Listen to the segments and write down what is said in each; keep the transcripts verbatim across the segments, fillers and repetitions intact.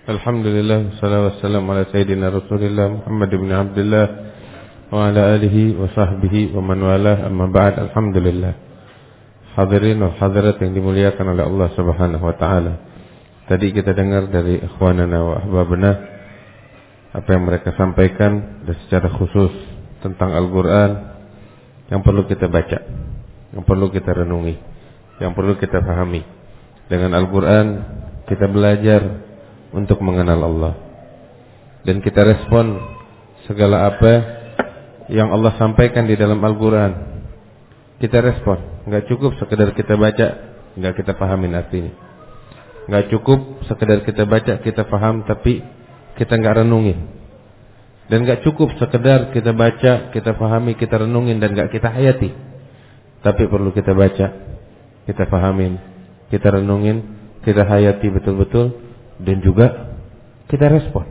Alhamdulillah, wassalatu wassalamu ala sayyidina Rasulillah Muhammad ibn Abdullah wa ala alihi wa sahbihi wa man walah, amma ba'd. Alhamdulillah. Hadirin wa hadirat yang dimuliakan oleh Allah Subhanahu wa taala. Tadi kita dengar dari ikhwanana wa ahbabana apa yang mereka sampaikan, dan secara khusus tentang Al-Qur'an yang perlu kita baca, yang perlu kita renungi, yang perlu kita pahami. Dengan Al-Qur'an kita belajar untuk mengenal Allah, dan kita respon segala apa yang Allah sampaikan di dalam Al-Quran. Kita respon. Gak cukup sekedar kita baca, gak kita pahamin artinya. Gak cukup sekedar kita baca, kita paham, tapi kita gak renungin. Dan gak cukup sekedar kita baca, kita pahami, kita renungin, dan gak kita hayati. Tapi perlu kita baca, kita pahamin, kita renungin, kita hayati betul-betul, dan juga kita respon.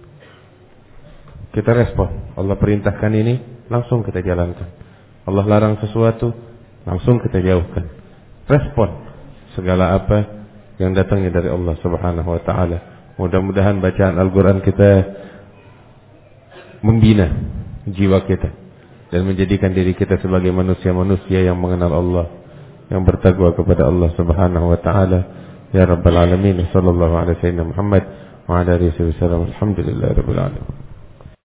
Kita respon. Allah perintahkan ini, langsung kita jalankan. Allah larang sesuatu, langsung kita jauhkan. Respon segala apa yang datangnya dari Allah Subhanahu wa taala. Mudah-mudahan bacaan Al-Qur'an kita membina jiwa kita dan menjadikan diri kita sebagai manusia-manusia yang mengenal Allah, yang bertakwa kepada Allah Subhanahu wa taala. Ya Rabbal Alamin. Sallallahu alaihi wasallam Muhammad wa ala alihi wasallam. Alhamdulillah Rabbil Alamin.